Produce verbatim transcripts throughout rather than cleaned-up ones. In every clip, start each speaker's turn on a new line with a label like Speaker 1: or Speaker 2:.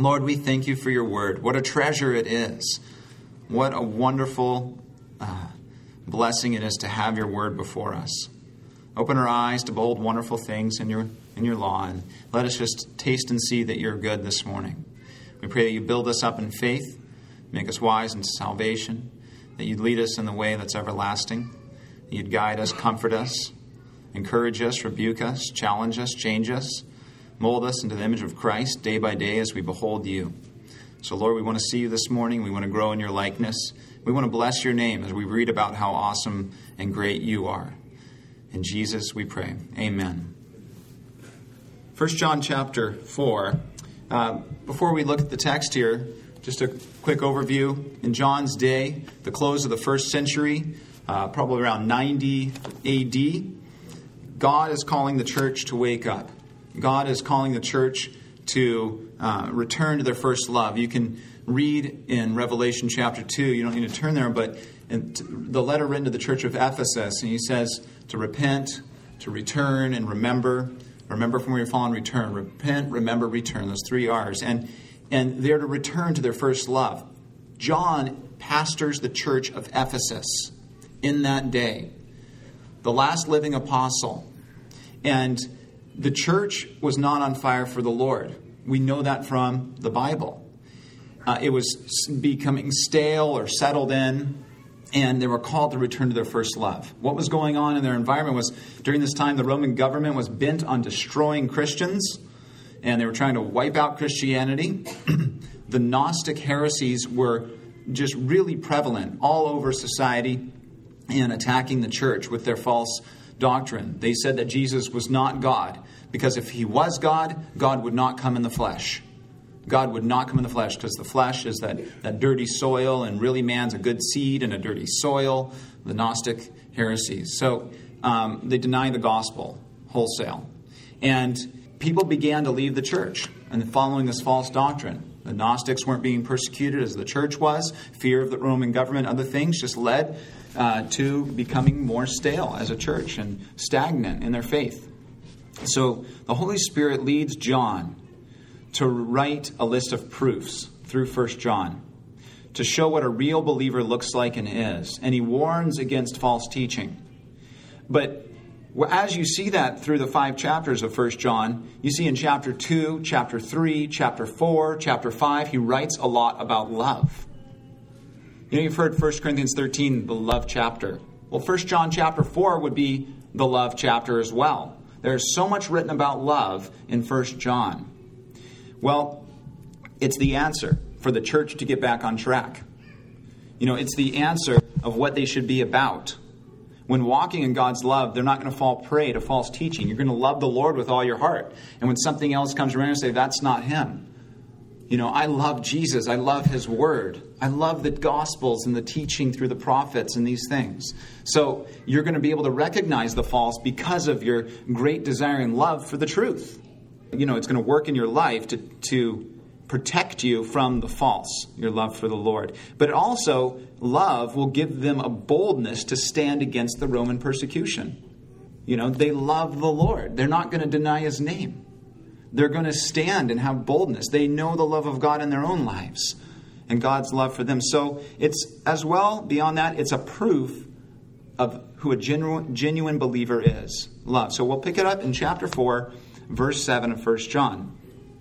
Speaker 1: Lord, we thank you for your word. What a treasure it is. What a wonderful uh, blessing it is to have your word before us. Open our eyes to behold wonderful things in your in your law, and let us just taste and see that you're good this morning. We pray that you build us up in faith, make us wise into salvation, that you'd lead us in the way that's everlasting, that you'd guide us, comfort us, encourage us, rebuke us, challenge us, change us, mold us into the image of Christ day by day as we behold you. So, Lord, we want to see you this morning. We want to grow in your likeness. We want to bless your name as we read about how awesome and great you are. In Jesus we pray. Amen. First John chapter four. Uh, before we look at the text here, just a quick overview. In John's day, the close of the first century, uh, probably around ninety A D, God is calling the church to wake up. God is calling the church to uh, return to their first love. You can read in Revelation chapter two. You don't need to turn there, but in the letter written to the church of Ephesus, and he says to repent, to return, and remember. Remember from where you're fallen, return. Repent, remember, return. Those three R's. And, and they're to return to their first love. John pastors the church of Ephesus in that day. The last living apostle. And the church was not on fire for the Lord. We know that from the Bible. Uh, it was becoming stale or settled in. And they were called to return to their first love. What was going on in their environment was, during this time, the Roman government was bent on destroying Christians, and they were trying to wipe out Christianity. The Gnostic heresies were just really prevalent all over society and attacking the church with their false doctrine. They said that Jesus was not God, because if he was God, God would not come in the flesh. God would not come in the flesh, because the flesh is that, that dirty soil, and really man's a good seed in a dirty soil, the Gnostic heresies. So um, they deny the gospel wholesale. And people began to leave the church and following this false doctrine. The Gnostics weren't being persecuted as the church was. Fear of the Roman government, other things just led uh, to becoming more stale as a church and stagnant in their faith. So the Holy Spirit leads John to write a list of proofs through First John to show what a real believer looks like and is. And he warns against false teaching. But as you see that through the five chapters of First John, you see in chapter two, chapter three, chapter four, chapter five, he writes a lot about love. You know, you've heard First Corinthians thirteen, the love chapter. Well, First John chapter four would be the love chapter as well. There's so much written about love in First John. Well, it's the answer for the church to get back on track. You know, it's the answer of what they should be about. When walking in God's love, they're not going to fall prey to false teaching. You're going to love the Lord with all your heart. And when something else comes around and say, that's not him. You know, I love Jesus. I love his word. I love the Gospels and the teaching through the prophets and these things. So you're going to be able to recognize the false because of your great desire and love for the truth. You know, it's going to work in your life to, to protect you from the false, your love for the Lord. But also, love will give them a boldness to stand against the Roman persecution. You know, they love the Lord. They're not going to deny his name. They're going to stand and have boldness. They know the love of God in their own lives and God's love for them. So it's, as well, beyond that, it's a proof of who a genuine, genuine believer is. Love. So we'll pick it up in chapter four, verse seven of First John.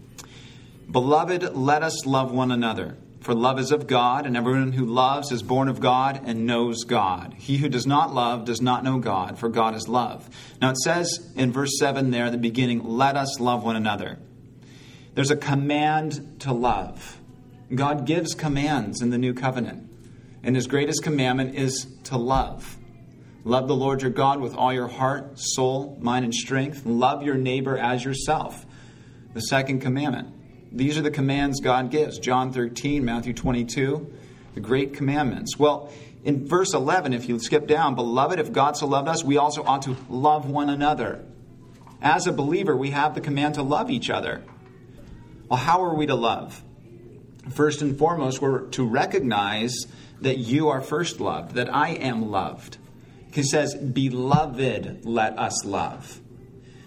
Speaker 1: Beloved, let us love one another. For love is of God, and everyone who loves is born of God and knows God. He who does not love does not know God, for God is love. Now it says in verse seven there at the beginning, let us love one another. There's a command to love. God gives commands in the new covenant. And his greatest commandment is to love. Love the Lord your God with all your heart, soul, mind, and strength. Love your neighbor as yourself. The second commandment. These are the commands God gives. John thirteen, Matthew twenty-two, the great commandments. Well, in verse eleven, if you skip down, beloved, if God so loved us, we also ought to love one another. As a believer, we have the command to love each other. Well, how are we to love? First and foremost, we're to recognize that you are first loved, that I am loved. He says, beloved, let us love.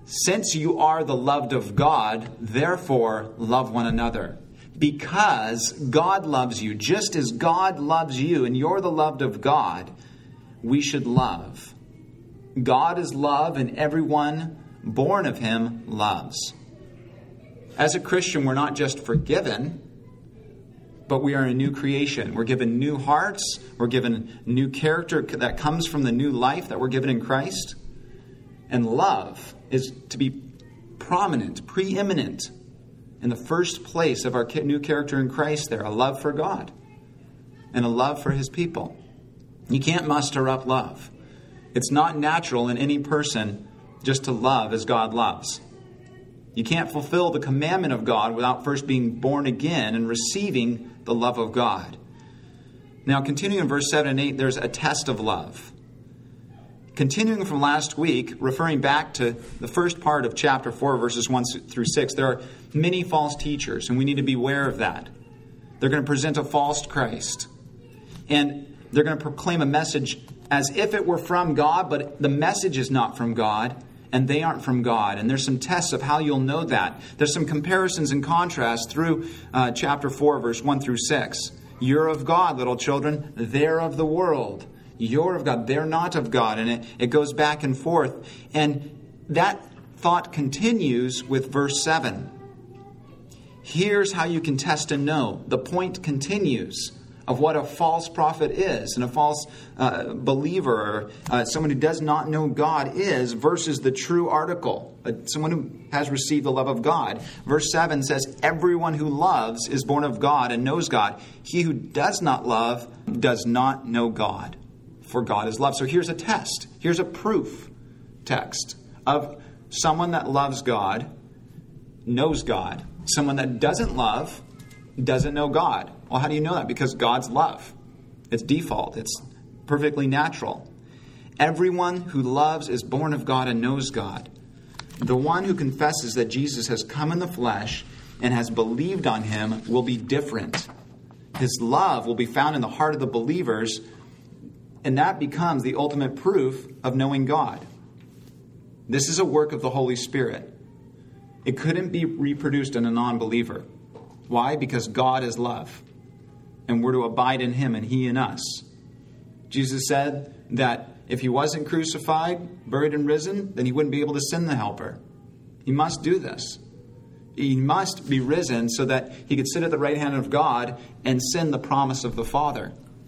Speaker 1: Since you are the loved of God, therefore love one another. Because God loves you, just as God loves you, and you're the loved of God, we should love. God is love, and everyone born of him loves. As a Christian, we're not just forgiven, but we are a new creation. We're given new hearts. We're given new character that comes from the new life that we're given in Christ. And love is to be prominent, preeminent in the first place of our new character in Christ there. A love for God and a love for his people. You can't muster up love. It's not natural in any person just to love as God loves. You can't fulfill the commandment of God without first being born again and receiving the love of God. Now, continuing in verse seven and eight, there's a test of love. Continuing from last week, referring back to the first part of chapter four, verses one through six, there are many false teachers, and we need to be aware of that. They're going to present a false Christ. And they're going to proclaim a message as if it were from God, but the message is not from God, and they aren't from God. And there's some tests of how you'll know that. There's some comparisons and contrasts through uh, chapter four, verse one through six. You're of God, little children. They're of the world. You're of God. They're not of God. And it, it goes back and forth. And that thought continues with verse seven. Here's how you can test and know. The point continues of what a false prophet is and a false uh, believer or uh, someone who does not know God is versus the true article, uh, someone who has received the love of God. Verse seven says, everyone who loves is born of God and knows God. He who does not love does not know God, for God is love. So here's a test. Here's a proof text of someone that loves God, knows God. Someone that doesn't love doesn't know God. Well, how do you know that? Because God's love. It's default. It's perfectly natural. Everyone who loves is born of God and knows God. The one who confesses that Jesus has come in the flesh and has believed on him will be different. His love will be found in the heart of the believers, and that becomes the ultimate proof of knowing God. This is a work of the Holy Spirit. It couldn't be reproduced in a non-believer. Why? Because God is love. And we're to abide in him and he in us. Jesus said that if he wasn't crucified, buried, and risen, then he wouldn't be able to send the helper. He must do this. He must be risen so that he could sit at the right hand of God and send the promise of the Father.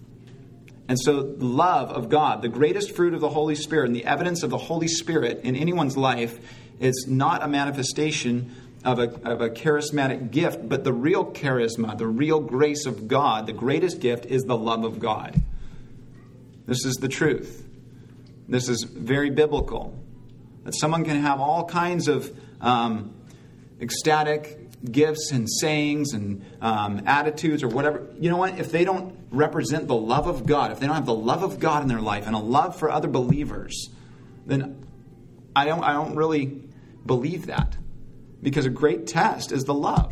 Speaker 1: And so the love of God, the greatest fruit of the Holy Spirit, and the evidence of the Holy Spirit in anyone's life is not a manifestation Of a, of a charismatic gift, but the real charisma, the real grace of God, the greatest gift is the love of God. This is the truth. This is very biblical. That someone can have all kinds of um, ecstatic gifts and sayings and um, attitudes or whatever. You know what? If they don't represent the love of God, if they don't have the love of God in their life and a love for other believers, then I don't, I don't really believe that. Because a great test is the love.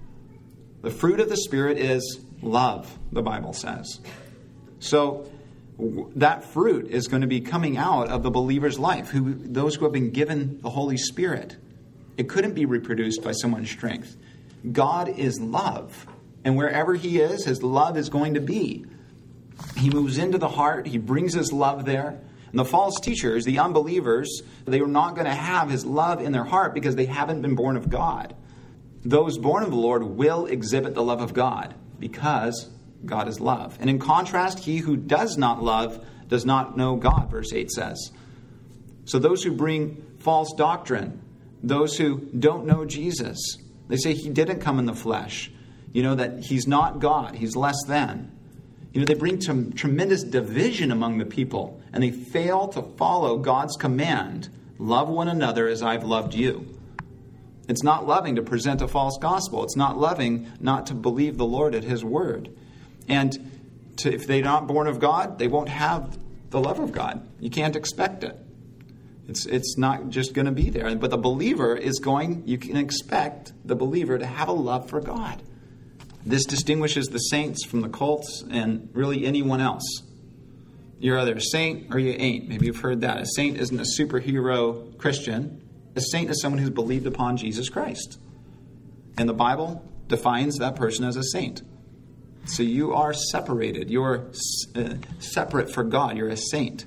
Speaker 1: The fruit of the Spirit is love, the Bible says. So w- that fruit is going to be coming out of the believer's life, who those who have been given the Holy Spirit. It couldn't be reproduced by someone's strength. God is love. And wherever he is, his love is going to be. He moves into the heart. He brings his love there. And the false teachers, the unbelievers, they were not going to have his love in their heart because they haven't been born of God. Those born of the Lord will exhibit the love of God because God is love. And in contrast, he who does not love does not know God, verse eight says. So those who bring false doctrine, those who don't know Jesus, they say he didn't come in the flesh. You know, that he's not God, he's less than. You know, they bring some tremendous division among the people, and they fail to follow God's command, love one another as I've loved you. It's not loving to present a false gospel. It's not loving not to believe the Lord at his word. And to, if they're not born of God, they won't have the love of God. You can't expect it. It's, it's not just going to be there. But the believer is going, you can expect the believer to have a love for God. This distinguishes the saints from the cults and really anyone else. You're either a saint or you ain't. Maybe you've heard that. A saint isn't a superhero Christian. A saint is someone who's believed upon Jesus Christ. And the Bible defines that person as a saint. So you are separated. You're uh, separate for God. You're a saint.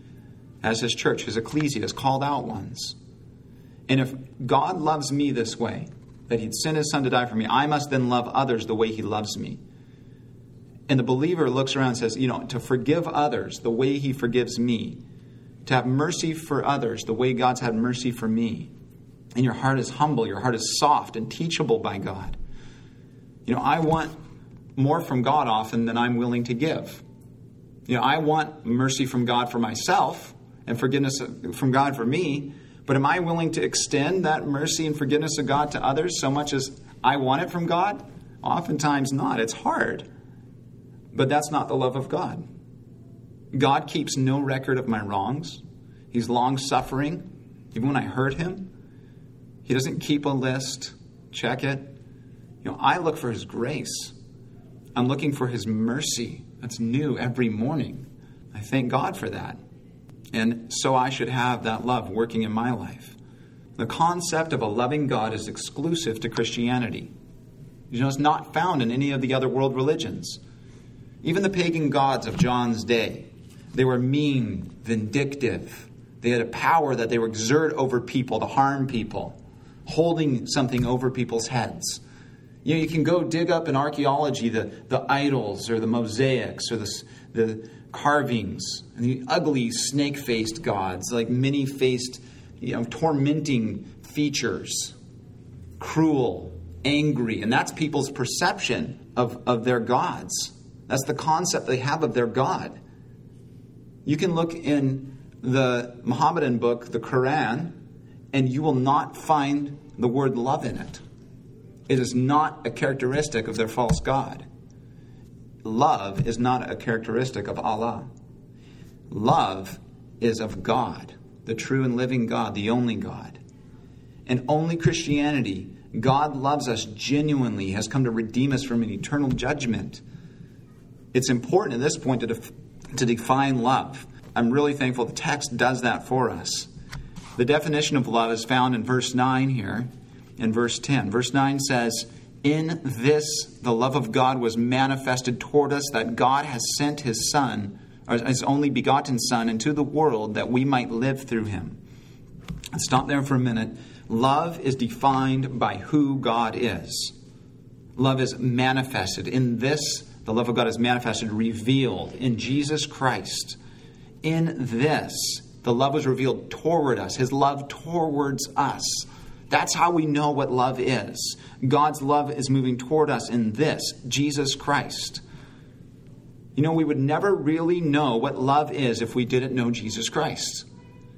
Speaker 1: As his church, his ecclesia, his called out ones. And if God loves me this way, that he'd send his son to die for me, I must then love others the way he loves me. And the believer looks around and says, you know, to forgive others the way he forgives me, to have mercy for others the way God's had mercy for me. And your heart is humble, your heart is soft and teachable by God. You know, I want more from God often than I'm willing to give. You know, I want mercy from God for myself and forgiveness from God for me, but am I willing to extend that mercy and forgiveness of God to others so much as I want it from God? Oftentimes not. It's hard. But that's not the love of God. God keeps no record of my wrongs. He's long-suffering, even when I hurt him. He doesn't keep a list. Check it. You know, I look for his grace. I'm looking for his mercy. That's new every morning. I thank God for that. And so I should have that love working in my life. The concept of a loving God is exclusive to Christianity. You know, it's not found in any of the other world religions. Even the pagan gods of John's day, they were mean, vindictive. They had a power that they would exert over people to harm people, holding something over people's heads. You know, you can go dig up in archaeology the, the idols or the mosaics or the, the carvings and the ugly snake-faced gods, like many-faced, you know, tormenting features, cruel, angry. And that's people's perception of, of their gods. That's the concept they have of their God. You can look in the Mohammedan book, the Quran, and you will not find the word love in it. It is not a characteristic of their false god. Love is not a characteristic of Allah. Love is of God, the true and living God, the only God. And only Christianity, God loves us genuinely, has come to redeem us from an eternal judgment. It's important at this point to, def- to define love. I'm really thankful the text does that for us. The definition of love is found in verse nine here. In verse ten. Verse nine says, "In this the love of God was manifested toward us, that God has sent his Son, or his only begotten Son, into the world that we might live through him." Let's stop there for a minute. Love is defined by who God is. Love is manifested. In this, the love of God is manifested, revealed in Jesus Christ. In this, the love was revealed toward us, his love towards us. That's how we know what love is. God's love is moving toward us in this, Jesus Christ. You know, we would never really know what love is if we didn't know Jesus Christ.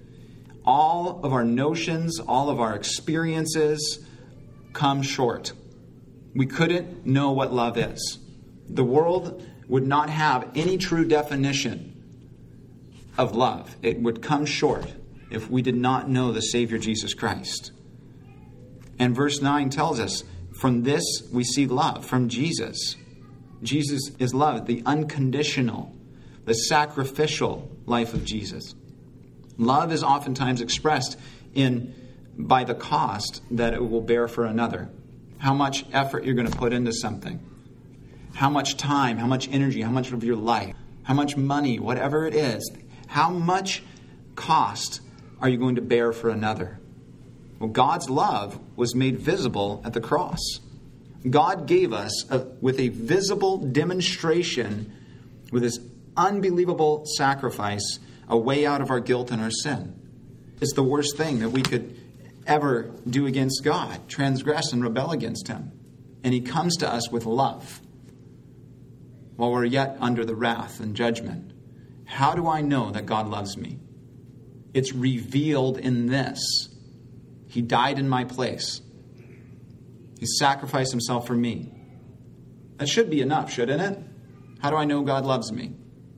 Speaker 1: All of our notions, all of our experiences come short. We couldn't know what love is. The world would not have any true definition of love. It would come short if we did not know the Savior Jesus Christ. And verse nine tells us, from this we see love, from Jesus. Jesus is love, the unconditional, the sacrificial life of Jesus. Love is oftentimes expressed in by the cost that it will bear for another. How much effort you're going to put into something. How much time, how much energy, how much of your life, how much money, whatever it is. How much cost are you going to bear for another? Well, God's love was made visible at the cross. God gave us, a, with a visible demonstration, with his unbelievable sacrifice, a way out of our guilt and our sin. It's the worst thing that we could ever do against God, transgress and rebel against him. And he comes to us with love while we're yet under the wrath and judgment. How do I know that God loves me? It's revealed in this. He died in my place. He sacrificed himself for me. That should be enough, shouldn't it? How do I know God loves me?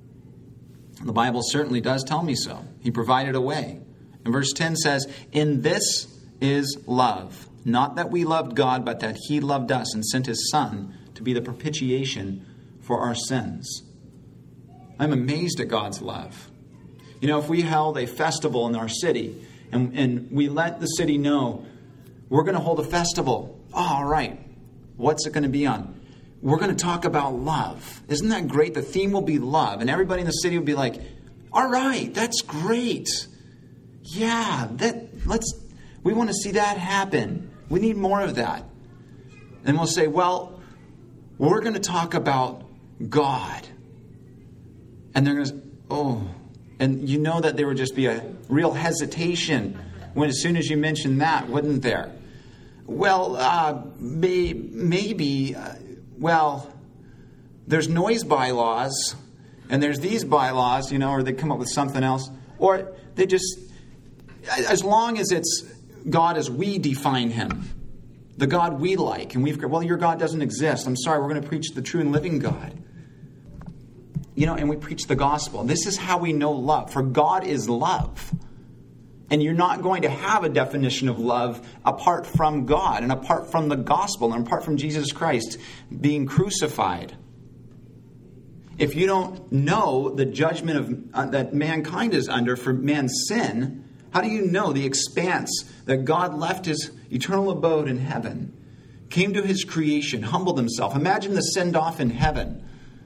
Speaker 1: The Bible certainly does tell me so. He provided a way. And verse ten says, "In this is love, not that we loved God, but that he loved us and sent his Son to be the propitiation for our sins." I'm amazed at God's love. You know, if we held a festival in our city and, and we let the city know, we're going to hold a festival. Oh, all right. What's it going to be on? We're going to talk about love. Isn't that great? The theme will be love. And everybody in the city will be like, all right, that's great. Yeah, that let's we want to see that happen. We need more of that. And we'll say, well, we're going to talk about God. And they're going to, oh, and you know that there would just be a real hesitation when as soon as you mention that, wouldn't there? Well, uh, may, maybe, uh, well, there's noise bylaws, and there's these bylaws, you know, or they come up with something else. Or they just, as long as it's God as we define him, the God we like, and we've, well, your God doesn't exist. I'm sorry, we're going to preach the true and living God. You know, and we preach the gospel. This is how we know love, for God is love. And you're not going to have a definition of love apart from God and apart from the gospel and apart from Jesus Christ being crucified. If you don't know the judgment of uh, that mankind is under for man's sin, how do you know the expanse that God left his eternal abode in heaven, came to his creation, humbled himself? Imagine the send-off in heaven.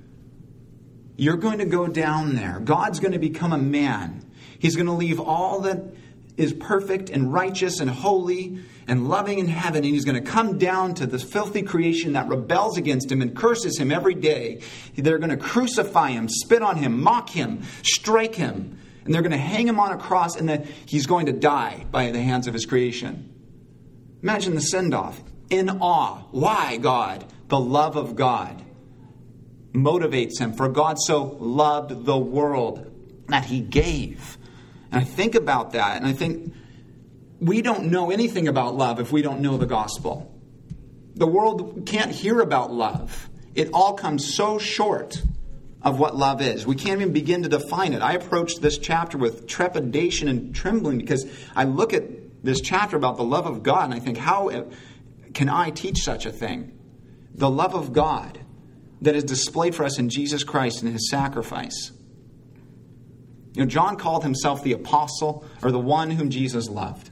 Speaker 1: You're going to go down there. God's going to become a man. He's going to leave all that is perfect and righteous and holy and loving in heaven, and he's going to come down to this filthy creation that rebels against him and curses him every day. They're going to crucify him, spit on him, mock him, strike him, and they're going to hang him on a cross, and then he's going to die by the hands of his creation. Imagine the send-off. In awe. Why, God? The love of God motivates him. For God so loved the world that he gave. And I think about that, and I think we don't know anything about love if we don't know the gospel. The world can't hear about love. It all comes so short of what love is. We can't even begin to define it. I approached this chapter with trepidation and trembling because I look at this chapter about the love of God and I think, how can I teach such a thing? The love of God that is displayed for us in Jesus Christ and his sacrifice. You know, John called himself the apostle, or the one whom Jesus loved.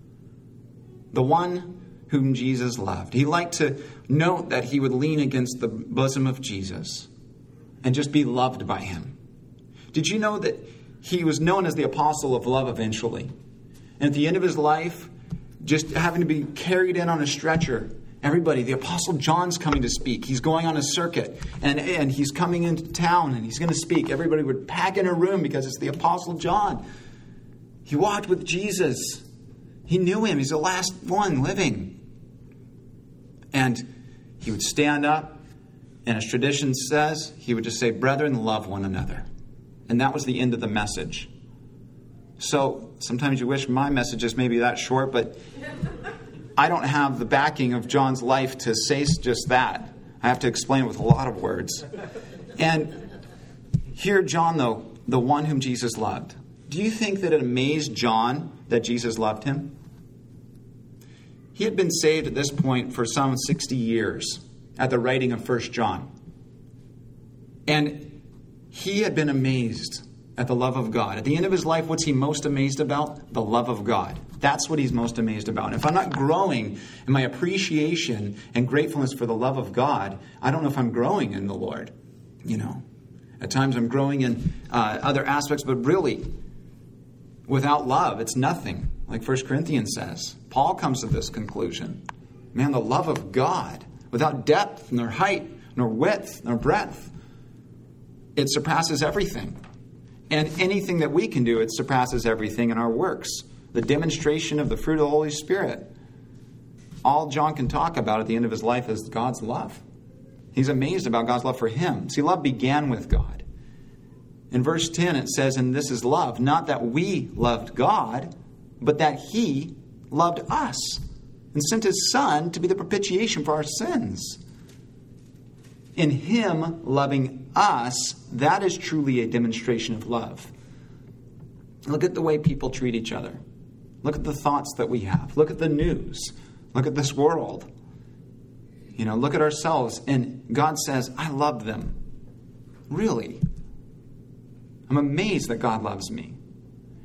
Speaker 1: The one whom Jesus loved. He liked to note that he would lean against the bosom of Jesus and just be loved by him. Did you know that he was known as the apostle of love eventually? And at the end of his life, just having to be carried in on a stretcher, everybody, the Apostle John's coming to speak. He's going on a circuit, and, and he's coming into town, and he's going to speak. Everybody would pack in a room because it's the Apostle John. He walked with Jesus. He knew him. He's the last one living. And he would stand up, and as tradition says, he would just say, "Brethren, love one another." And that was the end of the message. So sometimes you wish my messages may be that short, but I don't have the backing of John's life to say just that. I have to explain it with a lot of words. And here, John, though, the one whom Jesus loved. Do you think that it amazed John that Jesus loved him? He had been saved at this point for some sixty years at the writing of First John. And he had been amazed at the love of God. At the end of his life, what's he most amazed about? The love of God. That's what he's most amazed about. And if I'm not growing in my appreciation and gratefulness for the love of God, I don't know if I'm growing in the Lord. You know, at times I'm growing in uh, other aspects, but really, without love, it's nothing. Like First Corinthians says. Paul comes to this conclusion. Man, the love of God, without depth, nor height, nor width, nor breadth, it surpasses everything. And anything that we can do, it surpasses everything in our works. The demonstration of the fruit of the Holy Spirit. All John can talk about at the end of his life is God's love. He's amazed about God's love for him. See, love began with God. In verse ten it says, "And this is love, not that we loved God, but that he loved us and sent his Son to be the propitiation for our sins." In him loving us, that is truly a demonstration of love. Look at the way people treat each other. Look at the thoughts that we have. Look at the news. Look at this world. You know, look at ourselves. And God says, I love them. Really. I'm amazed that God loves me.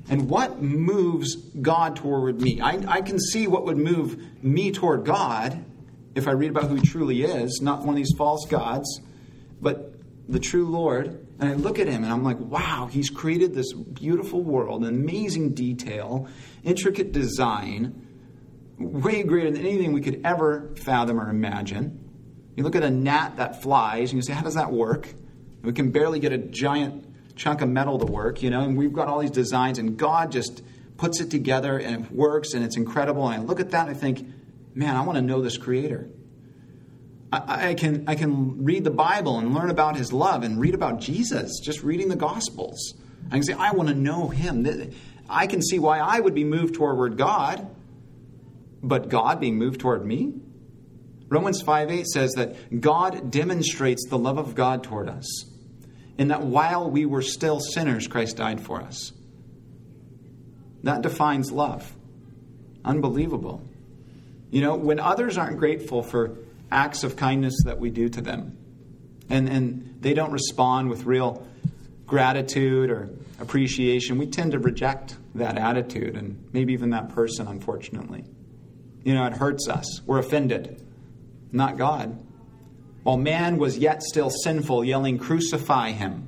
Speaker 1: And what moves God toward me? I, I can see what would move me toward God if I read about who he truly is, not one of these false gods, but the true Lord. And I look at him and I'm like, wow, he's created this beautiful world, amazing detail, intricate design, way greater than anything we could ever fathom or imagine. You look at a gnat that flies and you say, how does that work? We can barely get a giant chunk of metal to work, you know, and we've got all these designs, and God just puts it together and it works and it's incredible. And I look at that and I think, man, I want to know this creator. I, I can I can read the Bible and learn about his love and read about Jesus, just reading the Gospels. I can say, I want to know him. I can see why I would be moved toward God, but God being moved toward me? Romans five eight says that God demonstrates the love of God toward us, in that while we were still sinners, Christ died for us. That defines love. Unbelievable. You know, when others aren't grateful for acts of kindness that we do to them, and, and they don't respond with real gratitude or appreciation, we tend to reject that attitude and maybe even that person, unfortunately. You know, it hurts us. We're offended. Not God. While man was yet still sinful, yelling, crucify him,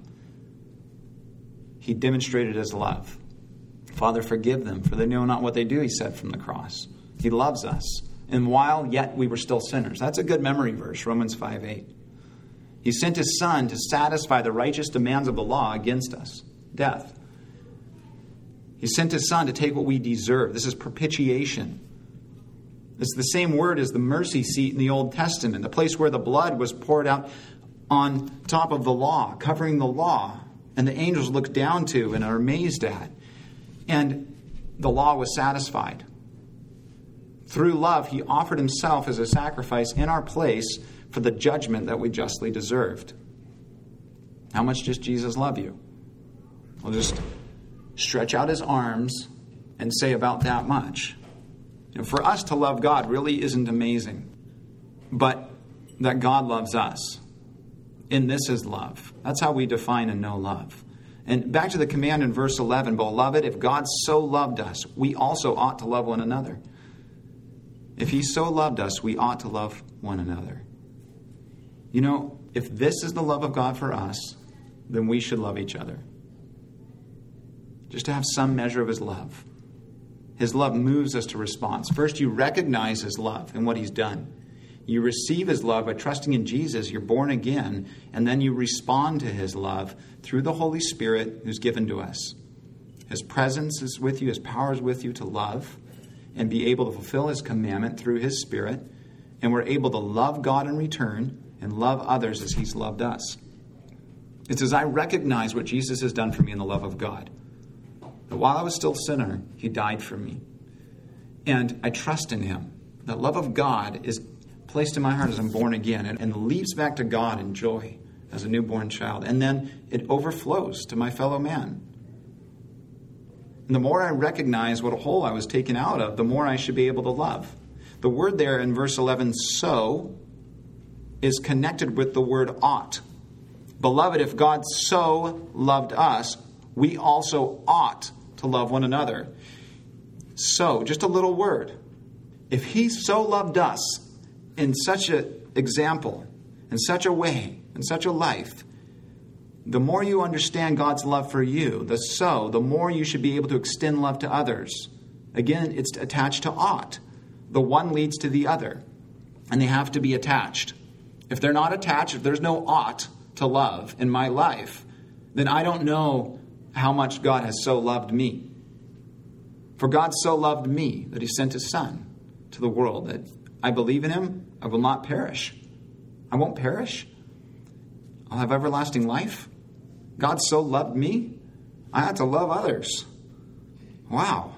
Speaker 1: he demonstrated his love. Father, forgive them, for they know not what they do, he said from the cross. He loves us. And while yet we were still sinners. That's a good memory verse, Romans five eight. He sent his son to satisfy the righteous demands of the law against us, death. He sent his son to take what we deserve. This is propitiation. It's the same word as the mercy seat in the Old Testament, the place where the blood was poured out on top of the law, covering the law, and the angels looked down to and are amazed at. And the law was satisfied. Through love, he offered himself as a sacrifice in our place for the judgment that we justly deserved. How much does Jesus love you? We'll just stretch out his arms and say about that much. You know, for us to love God really isn't amazing, but that God loves us. And this is love. That's how we define and know love. And back to the command in verse eleven, beloved, if God so loved us, we also ought to love one another. If he so loved us, we ought to love one another. You know, if this is the love of God for us, then we should love each other. Just to have some measure of his love. His love moves us to response. First, you recognize his love and what he's done. You receive his love by trusting in Jesus. You're born again. And then you respond to his love through the Holy Spirit who's given to us. His presence is with you. His power is with you to love and be able to fulfill his commandment through his Spirit. And we're able to love God in return and love others as he's loved us. It's as I recognize what Jesus has done for me in the love of God. That while I was still a sinner, he died for me. And I trust in him. The love of God is placed in my heart as I'm born again and, and leaps back to God in joy as a newborn child. And then it overflows to my fellow man. And the more I recognize what a hole I was taken out of, the more I should be able to love. The word there in verse eleven, so, is connected with the word ought. Beloved, if God so loved us, we also ought to love one another. So, just a little word. If he so loved us in such an example, in such a way, in such a life, the more you understand God's love for you, the so, the more you should be able to extend love to others. Again, it's attached to ought. The one leads to the other, and they have to be attached. If they're not attached, if there's no ought to love in my life, then I don't know how much God has so loved me. For God so loved me that he sent his son to the world, that I believe in him, I will not perish. I won't perish. I'll have everlasting life. God so loved me, I had to love others. Wow.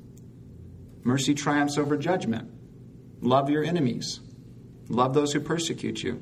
Speaker 1: Mercy triumphs over judgment. Love your enemies. Love those who persecute you.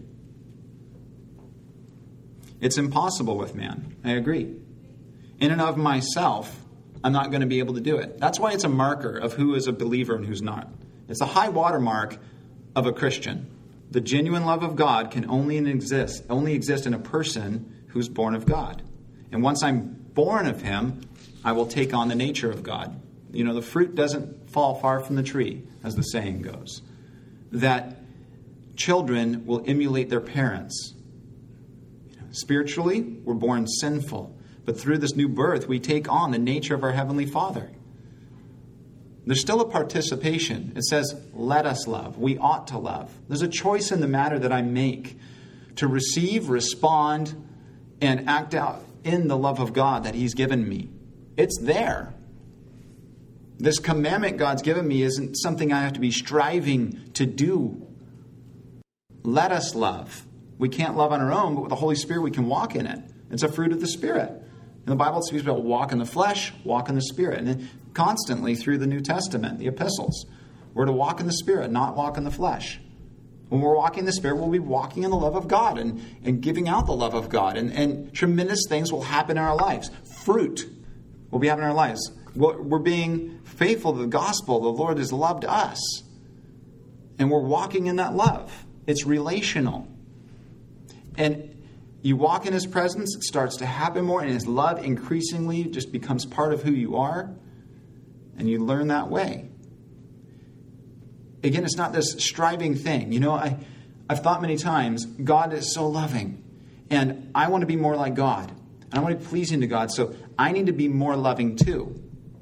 Speaker 1: It's impossible with man. I agree. In and of myself, I'm not going to be able to do it. That's why it's a marker of who is a believer and who's not. It's a high watermark of a Christian. The genuine love of God can only exist, only exist in a person who's born of God. And once I'm born of him, I will take on the nature of God. You know, the fruit doesn't fall far from the tree, as the saying goes. That children will emulate their parents. You know, spiritually, we're born sinful. But through this new birth, we take on the nature of our Heavenly Father. There's still a participation. It says, let us love. We ought to love. There's a choice in the matter that I make to receive, respond, and act out in the love of God that He's given me. It's there. This commandment God's given me isn't something I have to be striving to do. Let us love. We can't love on our own, but with the Holy Spirit we can walk in it. It's a fruit of the Spirit. And the Bible speaks about walk in the flesh, walk in the Spirit. And then constantly through the New Testament, the epistles, we're to walk in the Spirit, not walk in the flesh. When we're walking in the Spirit, we'll be walking in the love of God and, and giving out the love of God. And, and tremendous things will happen in our lives. Fruit will be happening in our lives. We're being faithful to the gospel. The Lord has loved us. And we're walking in that love. It's relational. And you walk in His presence, it starts to happen more, and His love increasingly just becomes part of who you are. And you learn that way. Again, it's not this striving thing. You know, I, I've thought many times, God is so loving. And I want to be more like God. And I want to be pleasing to God. So I need to be more loving too.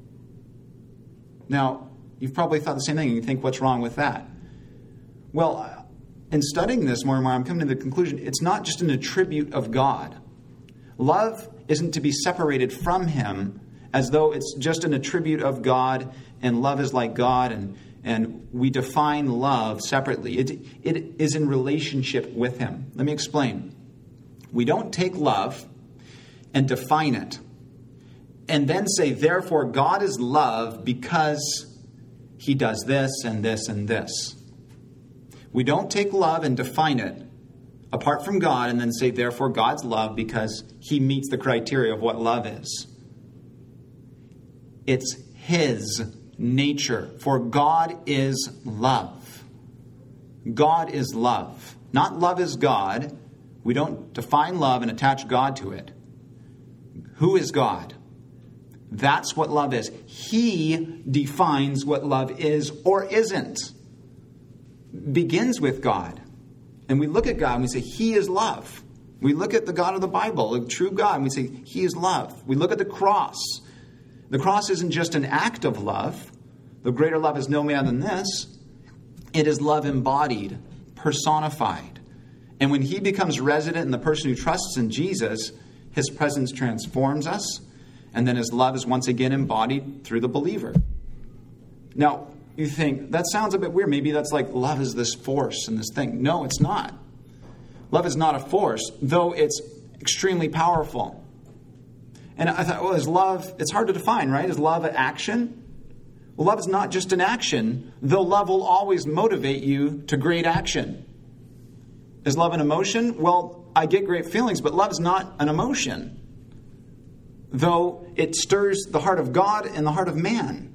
Speaker 1: Now, you've probably thought the same thing. And you think, what's wrong with that? Well, in studying this more and more, I'm coming to the conclusion, it's not just an attribute of God. Love isn't to be separated from Him as though it's just an attribute of God and love is like God and, and we define love separately. It, it is in relationship with Him. Let me explain. We don't take love and define it and then say, therefore, God is love because He does this and this and this. We don't take love and define it apart from God and then say, therefore, God's love because He meets the criteria of what love is. It's His nature, for God is love. God is love. Not love is God. We don't define love and attach God to it. Who is God? That's what love is. He defines what love is or isn't. Begins with God. And we look at God and we say, He is love. We look at the God of the Bible, the true God, and we say, He is love. We look at the cross. The cross isn't just an act of love. The greater love is no man than this. It is love embodied, personified. And when He becomes resident in the person who trusts in Jesus, His presence transforms us. And then His love is once again embodied through the believer. Now, you think, that sounds a bit weird. Maybe that's like love is this force and this thing. No, it's not. Love is not a force, though it's extremely powerful. And I thought, well, is love, it's hard to define, right? Is love an action? Well, love is not just an action, though love will always motivate you to great action. Is love an emotion? Well, I get great feelings, but love is not an emotion, though it stirs the heart of God and the heart of man.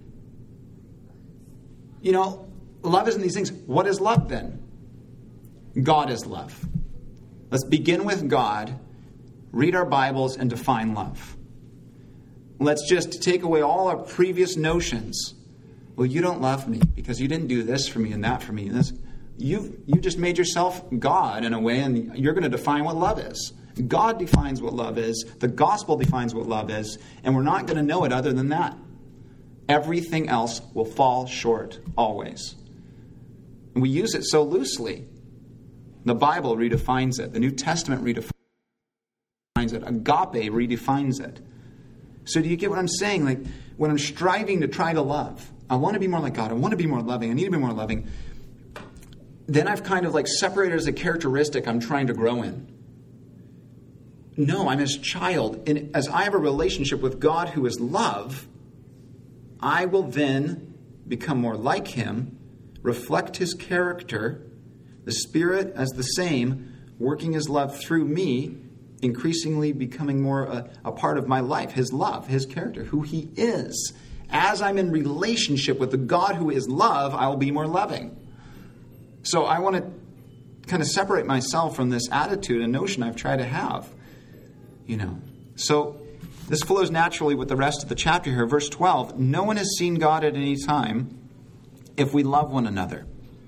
Speaker 1: You know, love isn't these things. What is love then? God is love. Let's begin with God, read our Bibles, and define love. Let's just take away all our previous notions. Well, you don't love me because you didn't do this for me and that for me. And this. You've, you've just made yourself God in a way, and you're going to define what love is. God defines what love is. The gospel defines what love is. And we're not going to know it other than that. Everything else will fall short, always. And we use it so loosely. The Bible redefines it. The New Testament redefines it. Agape redefines it. So do you get what I'm saying? Like, when I'm striving to try to love, I want to be more like God. I want to be more loving. I need to be more loving. Then I've kind of like separated as a characteristic I'm trying to grow in. No, I'm His child. And as I have a relationship with God who is love, I will then become more like Him, reflect His character, the Spirit as the same, working His love through me, increasingly becoming more a, a part of my life, His love, His character, who He is. As I'm in relationship with the God who is love, I will be more loving. So I want to kind of separate myself from this attitude and notion I've tried to have, you know. So This flows naturally with the rest of the chapter here. Verse twelve, no one has seen God at any time if we love one another.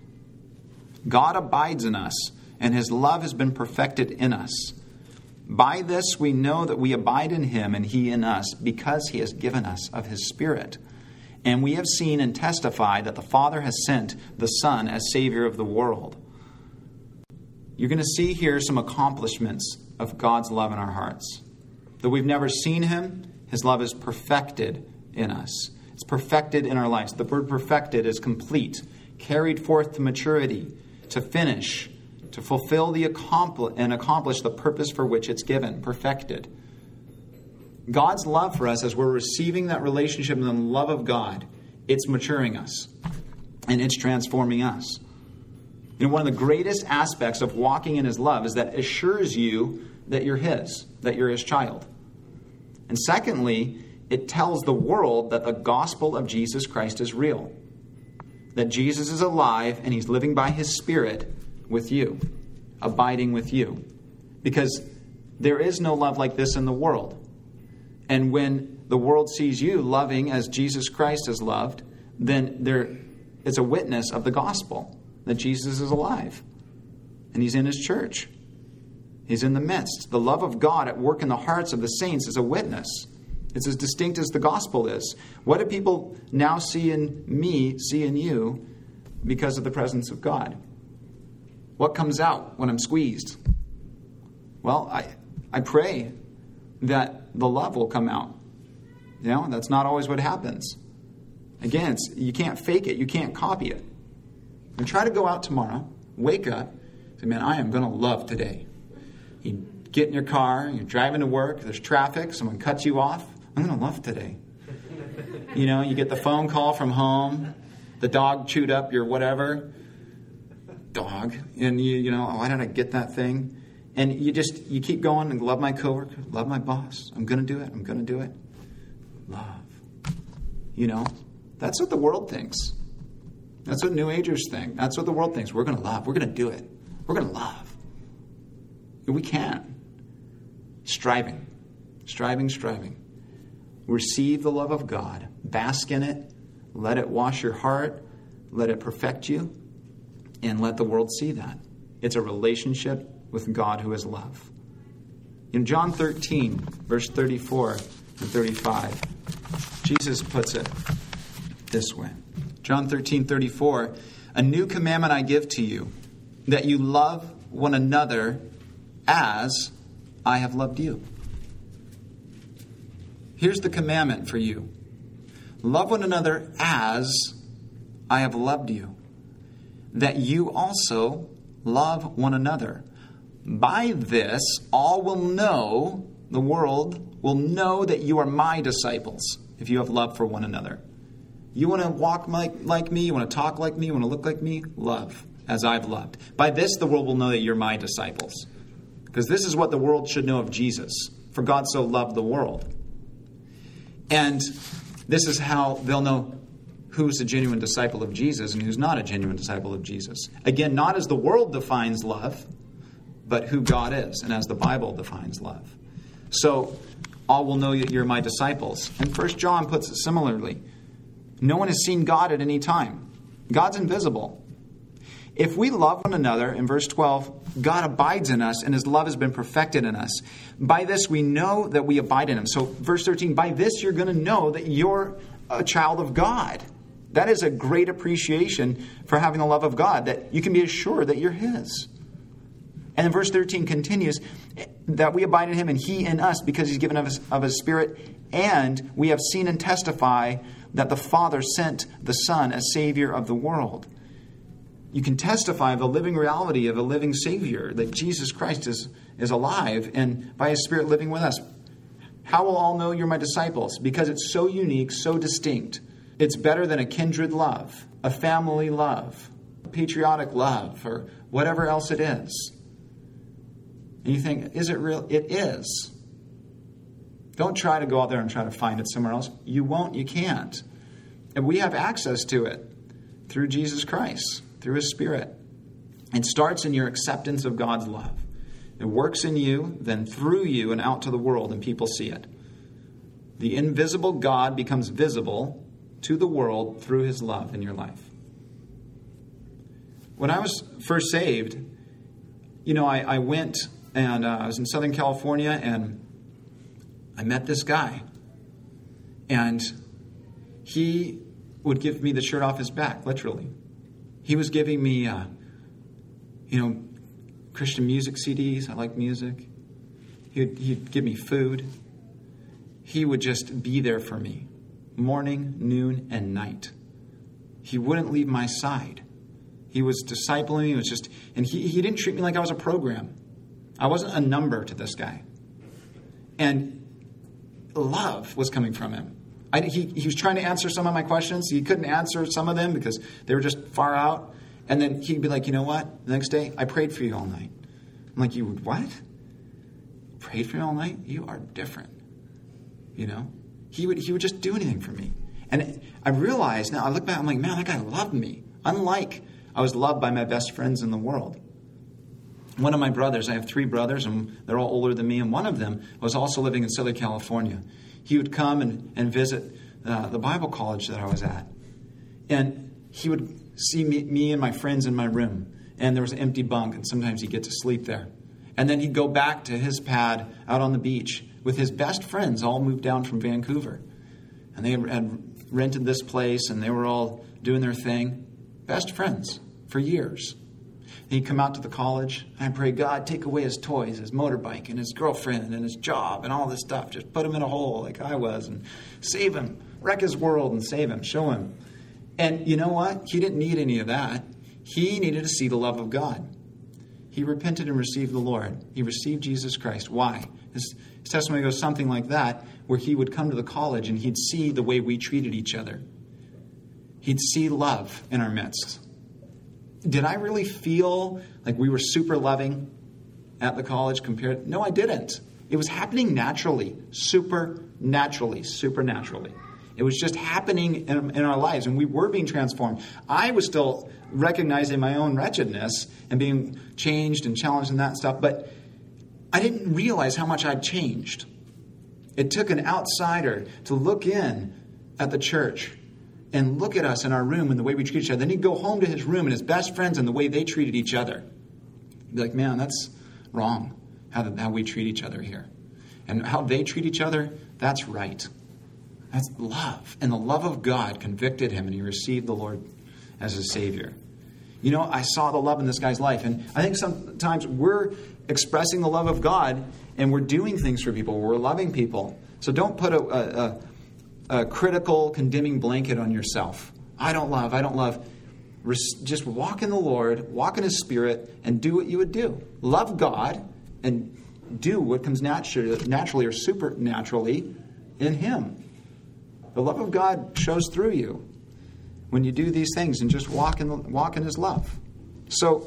Speaker 1: God abides in us, and his love has been perfected in us. By this we know that we abide in him and he in us, because he has given us of his Spirit. And we have seen and testified that the Father has sent the Son as Savior of the world. You're going to see here some accomplishments of God's love in our hearts. Though we've never seen him, his love is perfected in us. It's perfected in our lives. The word perfected is complete, carried forth to maturity, to finish, to fulfill the accompli- and accomplish the purpose for which it's given, perfected. God's love for us, as we're receiving that relationship and the love of God, it's maturing us and it's transforming us. You know, one of the greatest aspects of walking in his love is that it assures you that you're his, that you're his child. And secondly, it tells the world that the gospel of Jesus Christ is real. That Jesus is alive and he's living by his Spirit with you, abiding with you. Because there is no love like this in the world. And when the world sees you loving as Jesus Christ is loved, then there it's a witness of the gospel that Jesus is alive. And he's in his church. He's in the midst. The love of God at work in the hearts of the saints is a witness. It's as distinct as the gospel is. What do people now see in me, see in you, because of the presence of God? What comes out when I'm squeezed? Well, I I pray that the love will come out. You know, that's not always what happens. Again, it's, you can't fake it. You can't copy it. And try to go out tomorrow, wake up, say, man, I am going to love today. You get in your car, you're driving to work, there's traffic, someone cuts you off. I'm going to love today. You know, you get the phone call from home, the dog chewed up your whatever dog, and you, you know, oh, why did I get that thing? And you just, you keep going and love my coworker, love my boss. I'm going to do it. I'm going to do it. Love. You know, that's what the world thinks. That's what New Agers think. That's what the world thinks. We're going to love. We're going to do it. We're going to love. We can't. Striving. Striving, striving. Receive the love of God. Bask in it. Let it wash your heart. Let it perfect you. And let the world see that. It's a relationship with God who is love. In John thirteen, verse thirty-four and thirty-five, Jesus puts it this way. John thirteen, thirty-four, a new commandment I give to you, that you love one another as I have loved you. Here's the commandment for you. Love one another as I have loved you, that you also love one another. By this, all will know, the world will know that you are my disciples, if you have love for one another. You want to walk like, like me, you want to talk like me, you want to look like me? Love, as I've loved. By this, the world will know that you're my disciples. Because this is what the world should know of Jesus. For God so loved the world. And this is how they'll know who's a genuine disciple of Jesus and who's not a genuine disciple of Jesus. Again, not as the world defines love, but who God is, and as the Bible defines love. So, all will know that you're my disciples. And First John puts it similarly. No one has seen God at any time. God's invisible. If we love one another, in verse twelve, God abides in us, and his love has been perfected in us. By this we know that we abide in him. So, verse thirteen, by this you're going to know that you're a child of God. That is a great appreciation for having the love of God, that you can be assured that you're his. And then verse thirteen continues, that we abide in him and he in us, because he's given us of his Spirit, and we have seen and testify that the Father sent the Son as Savior of the world. You can testify of the living reality of a living Savior, that Jesus Christ is, is alive and by his Spirit living with us. How will all know you're my disciples? Because it's so unique, so distinct. It's better than a kindred love, a family love, a patriotic love, or whatever else it is. And you think, is it real? It is. Don't try to go out there and try to find it somewhere else. You won't, you can't. And we have access to it through Jesus Christ, through his Spirit. It starts in your acceptance of God's love. It works in you, then through you and out to the world, and people see it. The invisible God becomes visible to the world through his love in your life. When I was first saved, you know, I, I went and uh, I was in Southern California and I met this guy. And he would give me the shirt off his back, literally. He was giving me, uh, you know, Christian music C Ds. I like music. He'd, he'd give me food. He would just be there for me, morning, noon, and night. He wouldn't leave my side. He was discipling me. It was just, and he, he didn't treat me like I was a program. I wasn't a number to this guy. And love was coming from him. I, he, he was trying to answer some of my questions. He couldn't answer some of them because they were just far out. And then he'd be like, you know what? The next day, I prayed for you all night. I'm like, you what? Prayed for me all night? You are different. You know? He would he would just do anything for me. And I realized now, I look back, I'm like, man, that guy loved me. Unlike I was loved by my best friends in the world. One of my brothers, I have three brothers, and they're all older than me, and one of them was also living in Southern California. He would come and, and visit uh, the Bible college that I was at. And he would see me, me and my friends in my room, and there was an empty bunk, and sometimes he'd get to sleep there. And then he'd go back to his pad out on the beach with his best friends, all moved down from Vancouver. And they had rented this place, and they were all doing their thing. Best friends for years. And he'd come out to the college, and I'd pray, God, take away his toys, his motorbike, and his girlfriend, and his job, and all this stuff. Just put him in a hole like I was, and save him. Wreck his world and save him. Show him. And you know what? He didn't need any of that. He needed to see the love of God. He repented and received the Lord. He received Jesus Christ. Why? His, his testimony goes something like that, where he would come to the college and he'd see the way we treated each other. He'd see love in our midst. Did I really feel like we were super loving at the college compared? No, I didn't. It was happening naturally, supernaturally, supernaturally. It was just happening in, in our lives, and we were being transformed. I was still recognizing my own wretchedness and being changed and challenged and that stuff, but I didn't realize how much I'd changed. It took an outsider to look in at the church and look at us in our room and the way we treat each other. Then he'd go home to his room and his best friends and the way they treated each other. He'd be like, man, that's wrong, how, how we treat each other here. And how they treat each other, that's right. That's love. And the love of God convicted him, and he received the Lord as his Savior. You know, I saw the love in this guy's life. And I think sometimes we're expressing the love of God, and we're doing things for people. We're loving people. So don't put a, a, a critical, condemning blanket on yourself. I don't love, I don't love. Just walk in the Lord, walk in his Spirit, and do what you would do. Love God, and do what comes naturally, naturally or supernaturally in him. The love of God shows through you when you do these things and just walk in the, walk in his love. So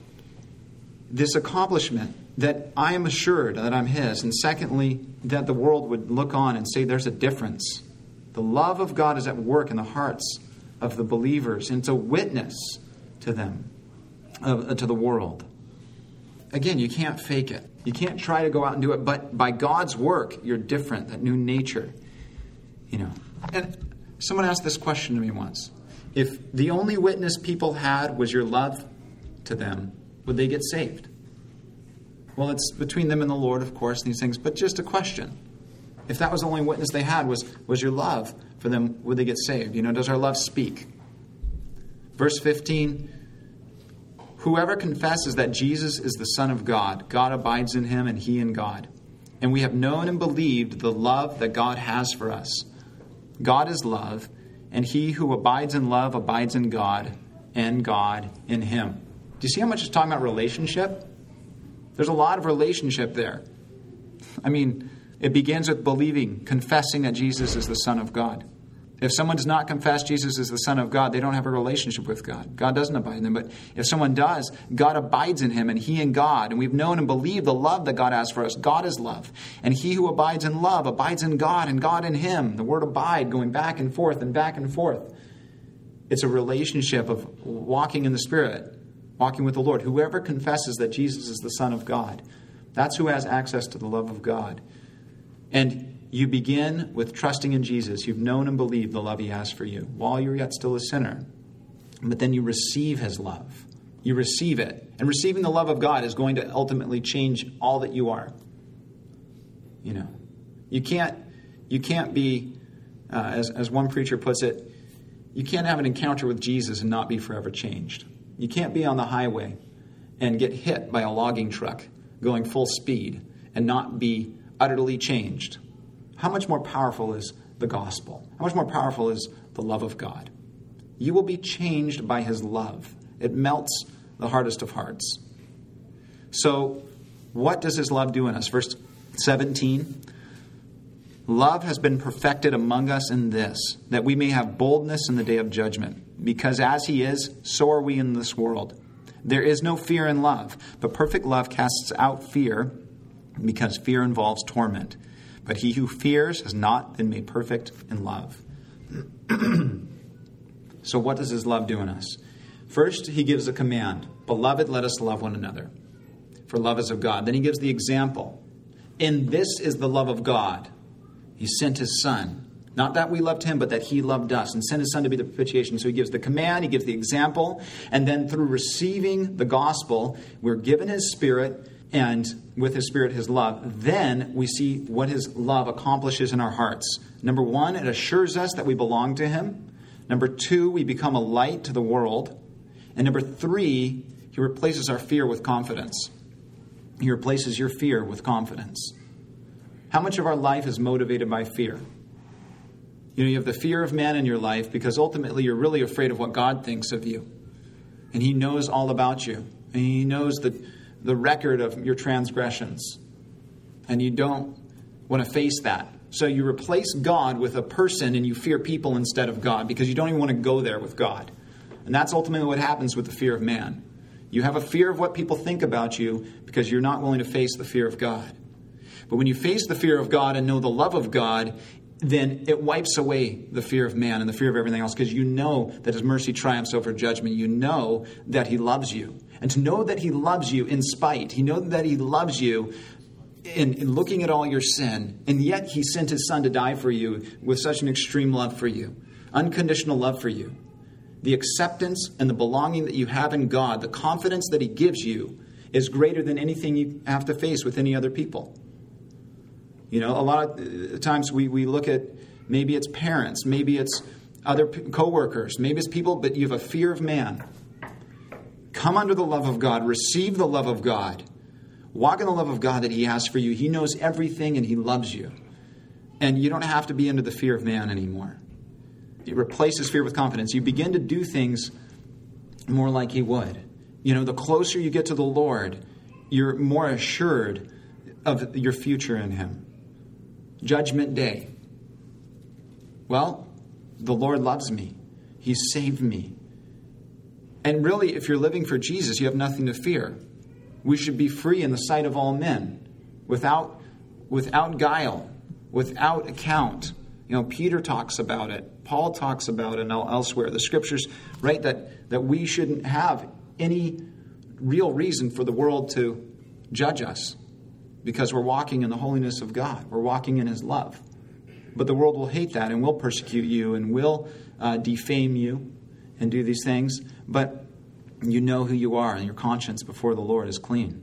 Speaker 1: this accomplishment that I am assured that I'm his, and secondly, that the world would look on and say there's a difference. The love of God is at work in the hearts of the believers, and it's a witness to them, uh, to the world. Again, you can't fake it. You can't try to go out and do it, but by God's work, you're different, that new nature, you know. And someone asked this question to me once. If the only witness people had was your love to them, would they get saved? Well, it's between them and the Lord, of course, these things, but just a question. If that was the only witness they had was, was your love for them, would they get saved? You know, does our love speak? Verse fifteen, whoever confesses that Jesus is the Son of God, God abides in him and he in God. And we have known and believed the love that God has for us. God is love, and he who abides in love abides in God, and God in him. Do you see how much it's talking about relationship? There's a lot of relationship there. I mean, it begins with believing, confessing that Jesus is the Son of God. If someone does not confess Jesus is the Son of God, they don't have a relationship with God. God doesn't abide in them. But if someone does, God abides in him and he in God. And we've known and believed the love that God has for us. God is love. And he who abides in love abides in God and God in him. The word abide going back and forth and back and forth. It's a relationship of walking in the Spirit, walking with the Lord. Whoever confesses that Jesus is the Son of God, that's who has access to the love of God. And You begin with trusting in Jesus. You've known and believed the love he has for you while you're yet still a sinner. But then you receive his love. You receive it. And receiving the love of God is going to ultimately change all that you are. You know, you can't, you can't be, uh, as, as one preacher puts it, you can't have an encounter with Jesus and not be forever changed. You can't be on the highway and get hit by a logging truck going full speed and not be utterly changed. How much more powerful is the gospel? How much more powerful is the love of God? You will be changed by his love. It melts the hardest of hearts. So, what does his love do in us? Verse seventeen. Love has been perfected among us in this, that we may have boldness in the day of judgment. Because as he is, so are we in this world. There is no fear in love, but perfect love casts out fear, because fear involves torment. But he who fears has not been made perfect in love. So what does his love do in us? First, he gives a command. Beloved, let us love one another, for love is of God. Then he gives the example. In this is the love of God. He sent his son. Not that we loved him, but that he loved us and sent his son to be the propitiation. So he gives the command, he gives the example, and then through receiving the gospel, we're given his Spirit, and with his Spirit, his love. Then we see what his love accomplishes in our hearts. Number one, it assures us that we belong to him. Number two, we become a light to the world. And number three, he replaces our fear with confidence. He replaces your fear with confidence. How much of our life is motivated by fear? You know, you have the fear of man in your life because ultimately you're really afraid of what God thinks of you. And he knows all about you. And he knows the, the record of your transgressions. And you don't want to face that. So you replace God with a person and you fear people instead of God because you don't even want to go there with God. And that's ultimately what happens with the fear of man. You have a fear of what people think about you because you're not willing to face the fear of God. But when you face the fear of God and know the love of God, then it wipes away the fear of man and the fear of everything else because you know that his mercy triumphs over judgment. You know that he loves you. And to know that he loves you in spite, he knows that he loves you in, in looking at all your sin, and yet he sent his son to die for you with such an extreme love for you, unconditional love for you. The acceptance and the belonging that you have in God, the confidence that he gives you, is greater than anything you have to face with any other people. You know, a lot of times we, we look at maybe it's parents, maybe it's other co-workers, maybe it's people, but you have a fear of man. Come under the love of God. Receive the love of God. Walk in the love of God that he has for you. He knows everything and he loves you. And you don't have to be under the fear of man anymore. It replaces fear with confidence. You begin to do things more like he would. You know, the closer you get to the Lord, you're more assured of your future in him. Judgment day. Well, the Lord loves me. He's saved me. And really, if you're living for Jesus, you have nothing to fear. We should be free in the sight of all men, without, without guile, without account. You know, Peter talks about it. Paul talks about it elsewhere. The scriptures write that, that we shouldn't have any real reason for the world to judge us because we're walking in the holiness of God. We're walking in his love. But the world will hate that and will persecute you and will uh, defame you and do these things. But you know who you are and your conscience before the Lord is clean.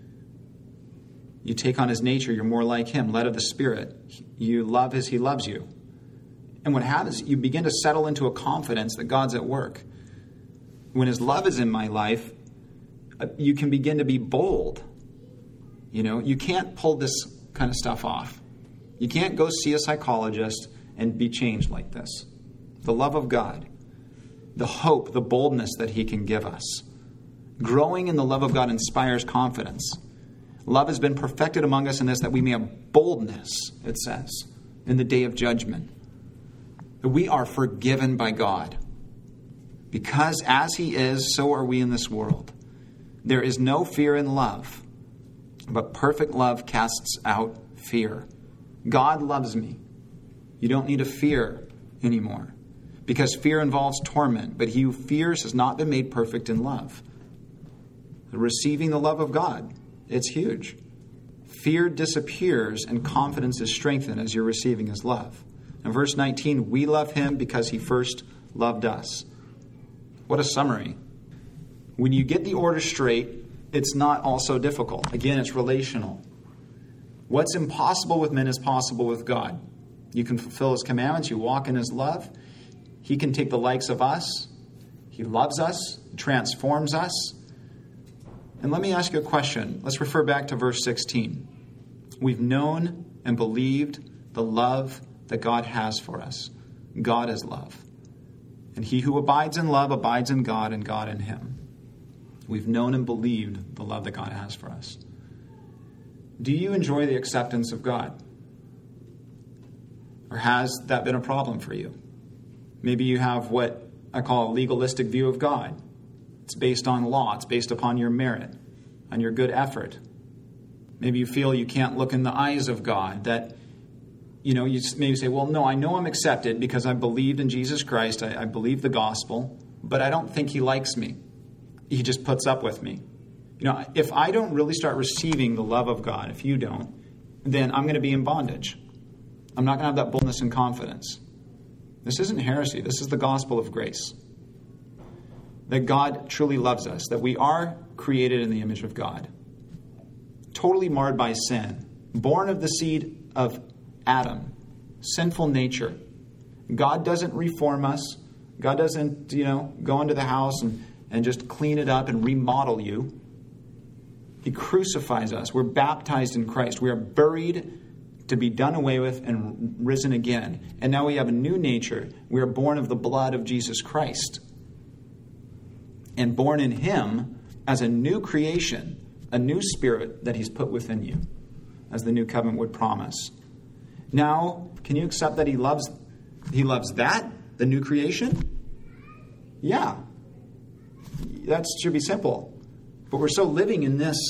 Speaker 1: You take on his nature, you're more like him, led of the Spirit. You love as he loves you. And what happens, you begin to settle into a confidence that God's at work. When his love is in my life, you can begin to be bold. You know, you can't pull this kind of stuff off. You can't go see a psychologist and be changed like this. The love of God, the hope, the boldness that he can give us. Growing in the love of God inspires confidence. Love has been perfected among us in this, that we may have boldness, it says, in the day of judgment. That we are forgiven by God. Because as he is, so are we in this world. There is no fear in love, but perfect love casts out fear. God loves me. You don't need to fear anymore. Because fear involves torment, but he who fears has not been made perfect in love. Receiving the love of God, it's huge. Fear disappears and confidence is strengthened as you're receiving his love. In verse nineteen, we love him because he first loved us. What a summary. When you get the order straight, it's not all so difficult. Again, it's relational. What's impossible with men is possible with God. You can fulfill his commandments. You walk in his love. He can take the likes of us. He loves us, transforms us. And let me ask you a question. Let's refer back to verse sixteen. We've known and believed the love that God has for us. God is love. And he who abides in love abides in God and God in him. We've known and believed the love that God has for us. Do you enjoy the acceptance of God? Or has that been a problem for you? Maybe you have what I call a legalistic view of God. It's based on law. It's based upon your merit, on your good effort. Maybe you feel you can't look in the eyes of God. That, you know, you maybe say, well, no, I know I'm accepted because I believed in Jesus Christ. I, I believe the gospel, but I don't think he likes me. He just puts up with me. You know, if I don't really start receiving the love of God, if you don't, then I'm going to be in bondage. I'm not going to have that boldness and confidence. This isn't heresy. This is the gospel of grace. That God truly loves us, that we are created in the image of God, totally marred by sin, born of the seed of Adam, sinful nature. God doesn't reform us. God doesn't, you know, go into the house and, and just clean it up and remodel you. He crucifies us. We're baptized in Christ. We are buried to be done away with and risen again. And now we have a new nature. We are born of the blood of Jesus Christ. And born in him as a new creation, a new spirit that he's put within you, as the new covenant would promise. Now, can you accept that he loves he loves that, the new creation? Yeah. That should be simple. But we're so living in this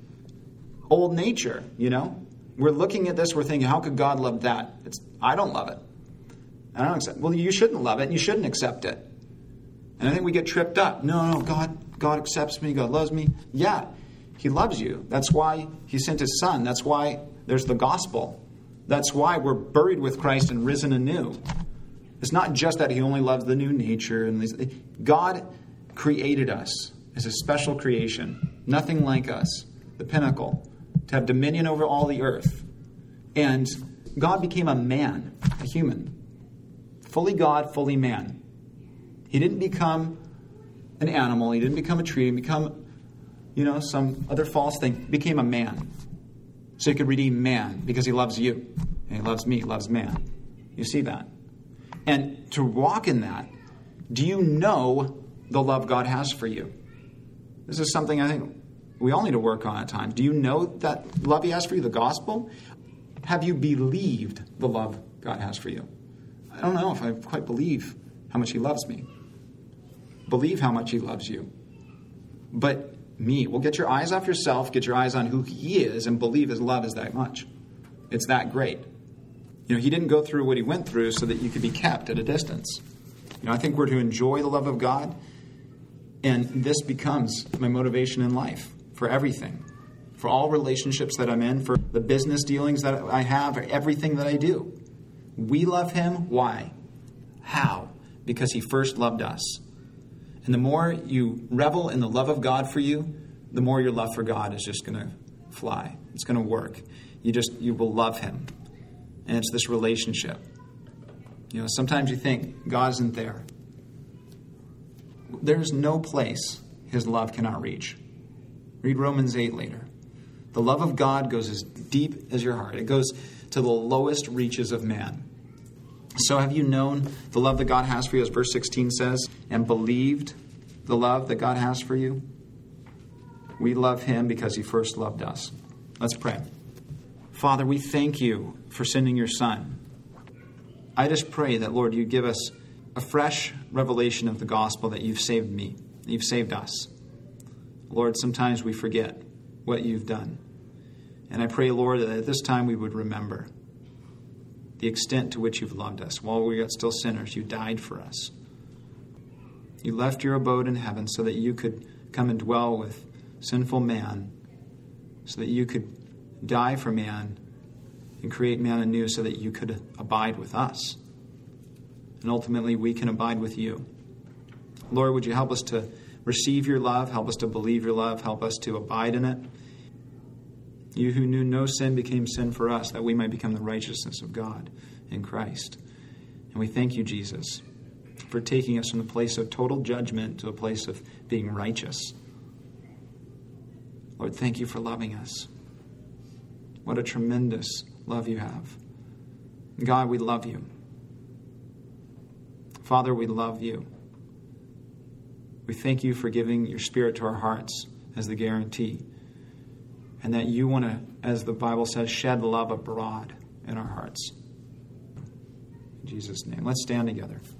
Speaker 1: old nature, you know? We're looking at this, we're thinking, how could God love that? It's, I don't love it. I don't accept it. Well, you shouldn't love it, and you shouldn't accept it. And I think we get tripped up. No, no, God, God accepts me, God loves me. Yeah, he loves you. That's why he sent his son. That's why there's the gospel. That's why we're buried with Christ and risen anew. It's not just that he only loves the new nature. And these, God created us as a special creation, nothing like us, the pinnacle, to have dominion over all the earth. And God became a man, a human, fully God, fully man. He didn't become an animal. He didn't become a tree. He didn't become, you know, some other false thing. He became a man. So he could redeem man because he loves you. And he loves me. He loves man. You see that? And to walk in that, do you know the love God has for you? This is something I think we all need to work on at times. Do you know that love he has for you, the gospel? Have you believed the love God has for you? I don't know if I quite believe how much he loves me. Believe how much he loves you. But me, well, get your eyes off yourself, get your eyes on who he is, and believe his love is that much. It's that great. You know, he didn't go through what he went through so that you could be kept at a distance. You know, I think we're to enjoy the love of God, and this becomes my motivation in life for everything, for all relationships that I'm in, for the business dealings that I have, for everything that I do. We love him. Why? How? Because he first loved us. And the more you revel in the love of God for you, the more your love for God is just going to fly. It's going to work. You just, you will love him. And it's this relationship. You know, sometimes you think God isn't there. There's no place his love cannot reach. Read Romans eight later. The love of God goes as deep as your heart. It goes to the lowest reaches of man. So have you known the love that God has for you, as verse sixteen says, and believed the love that God has for you? We love him because he first loved us. Let's pray. Father, we thank you for sending your son. I just pray that, Lord, you give us a fresh revelation of the gospel, that you've saved me, that you've saved us. Lord, sometimes we forget what you've done. And I pray, Lord, that at this time we would remember the extent to which you've loved us. While we were still sinners, you died for us. You left your abode in heaven so that you could come and dwell with sinful man, so that you could die for man, and create man anew so that you could abide with us. And ultimately, we can abide with you. Lord, would you help us to receive your love, help us to believe your love, help us to abide in it. You who knew no sin became sin for us, that we might become the righteousness of God in Christ. And we thank you, Jesus, for taking us from the place of total judgment to a place of being righteous. Lord, thank you for loving us. What a tremendous love you have. God, we love you. Father, we love you. We thank you for giving your Spirit to our hearts as the guarantee. And that you want to, as the Bible says, shed love abroad in our hearts. In Jesus' name. Let's stand together.